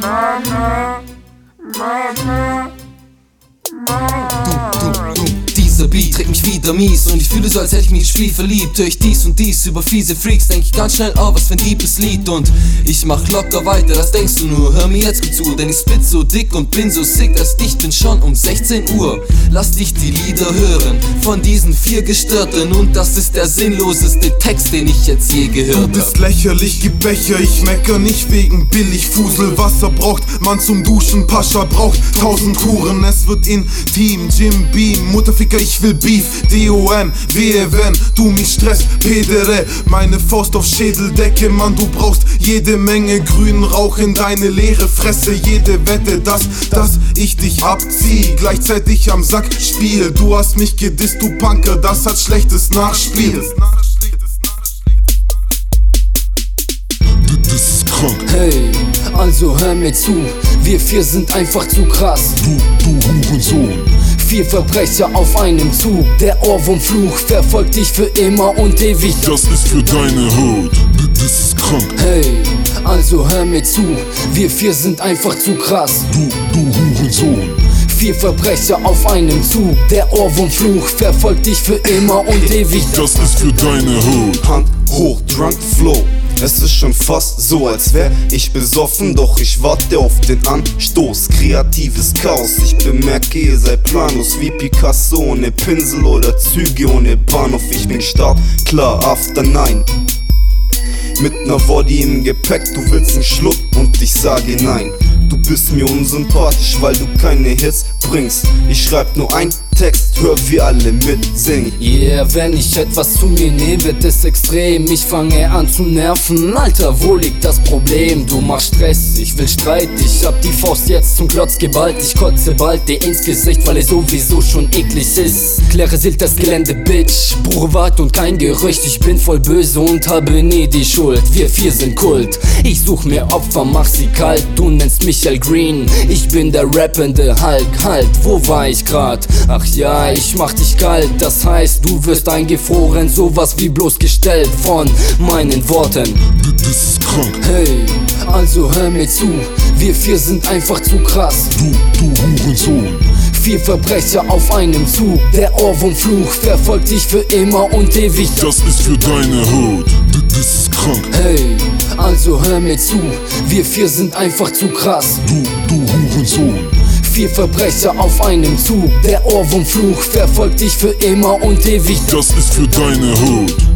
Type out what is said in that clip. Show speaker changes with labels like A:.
A: Dieser Beat trägt mich wieder mies und ich fühle so, als hätte ich mich ins Spiel verliebt. Hör ich dies und dies über fiese Freaks, denk ich ganz schnell, oh, was für ein liebes Lied. Und ich mach locker weiter, das denkst du nur. Hör mir jetzt gut zu, denn ich spit so dick und bin so sick, als ich bin schon um 16 Uhr. Lass dich die Lieder hören von diesen 4 Gestörten, und das ist der sinnloseste Text, den ich jetzt je gehört hab.
B: Du bist lächerlich, gib Becher, ich mecker nicht wegen billig Fusel. Wasser braucht man zum Duschen, Pascha braucht 1000 Kuren. Es wird intim, Jim Beam, Mutterficker, ich will Beef. DOM, wehe wenn du mich stresst, Pedere. Meine Faust auf Schädeldecke, Mann, du brauchst jede Menge grünen Rauch in deine leere Fresse. Jede Wette, dass ich dich abzieh, gleichzeitig am Sack spiel. Du hast mich gedisst, du Punker, das hat schlechtes Nachspiel. Das ist krank.
C: Hey, also hör mir zu, wir 4 sind einfach zu krass.
B: Du Hurensohn.
C: 4 Verbrecher auf einem Zug. Der Ohrwurmfluch verfolgt dich für immer und ewig.
B: Das ist für deine Haut. Das ist krank.
C: Hey, also hör mir zu, wir 4 sind einfach zu krass.
B: Du Hurensohn.
C: 4 Verbrecher auf einem Zug. Der Ohrwurmfluch verfolgt dich für immer und ewig.
B: Das ist für deine Haut.
D: Hand hoch, drunk flow. Es ist schon fast so, als wär ich besoffen, doch ich warte auf den Anstoß. Kreatives Chaos, ich bemerke, ihr seid planlos wie Picasso ohne Pinsel oder Züge ohne Bahnhof. Ich bin startklar, after 9. Mit ner Body im Gepäck, du willst einen Schluck und ich sage nein. Du bist mir unsympathisch, weil du keine Hits bringst. Ich schreib nur einen Text, hör wie alle mitsingen.
C: Yeah, wenn ich etwas zu mir nehme, wird es extrem. Ich fange an zu nerven. Alter, wo liegt das Problem? Du machst Stress, ich will Streit. Ich hab die Faust jetzt zum Klotz geballt. Ich kotze bald dir ins Gesicht, weil es sowieso schon eklig ist. Kläre Silt das Gelände, Bitch. Pure und kein Gerücht. Ich bin voll böse und habe nie die Schuld. Wir 4 sind Kult. Ich such mir Opfer, mach sie kalt. Du nennst mich Al Green. Ich bin der rappende Hulk. Halt, wo war ich grad? Ach ja, ich mach dich kalt. Das heißt, du wirst eingefroren. Sowas wie bloßgestellt von meinen Worten.
B: Das ist krank.
C: Hey, also hör mir zu, wir 4 sind einfach zu krass.
B: Du Hurensohn.
C: 4 Verbrecher auf einem Zug. Der Ohrwurmfluch verfolgt dich für immer und ewig.
B: Das ist für deine Haut. Das ist krank.
C: Hey, also hör mir zu, wir 4 sind einfach zu krass.
B: Du Hurensohn.
C: 4 Verbrecher auf einem Zug. Der Ohrwurmfluch verfolgt dich für immer und ewig.
B: Das ist für deine Haut.